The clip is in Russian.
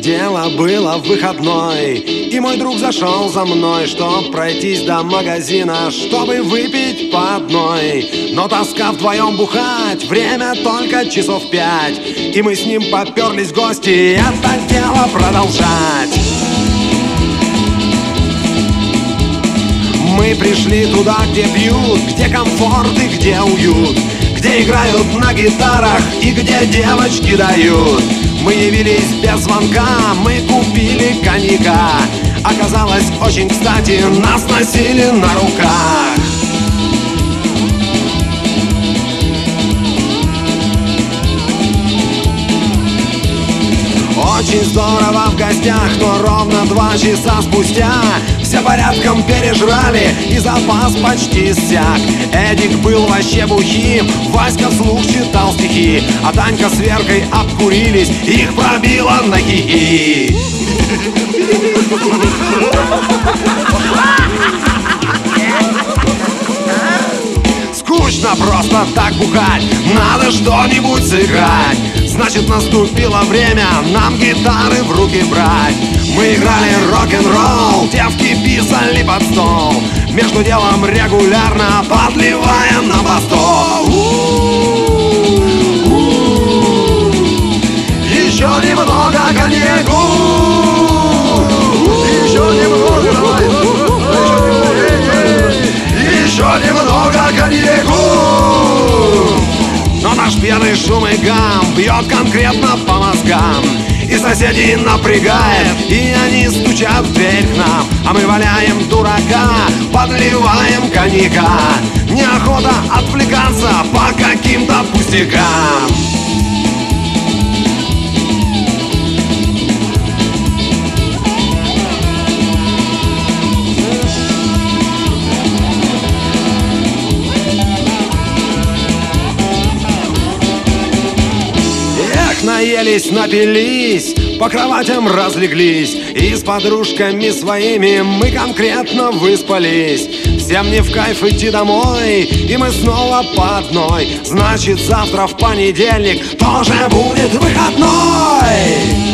Дело было в выходной, и мой друг зашел за мной, чтоб пройтись до магазина, чтобы выпить по одной. Но тоска вдвоем бухать, время только часов 5, и мы с ним поперлись в гости это дело продолжать. Мы пришли туда, где пьют, где комфорт и где уют, где играют на гитарах и где девочки дают. Мы явились без звонка, мы купили коньяка. Оказалось очень кстати, нас носили на руках. Очень здорово в гостях, но ровно 2 часа спустя все порядком пережрали и запас почти иссяк. Эдик был вообще бухим, Васька вслух читал стихи, а Танька с Веркой обкурились, их пробило на хихи. Скучно просто так бухать, надо что-нибудь сыграть. Значит, наступило время нам гитары в руки брать. Мы играли рок-н-ролл, девки писали под стол, между делом регулярно подливая на бастол. Еще немного коньяку, еще немного, еще немного коньяку. Но наш пьяный шум и гам бьет конкретно по мозгам, и соседей напрягает, и они стучат в дверь к нам. А мы валяем дурака, подливаем коньяка. Неохота отвлекаться по каким-то пустякам. Наелись, напились, по кроватям разлеглись, и с подружками своими мы конкретно выспались. Всем не в кайф идти домой, и мы снова по одной. Значит, завтра в понедельник тоже будет выходной.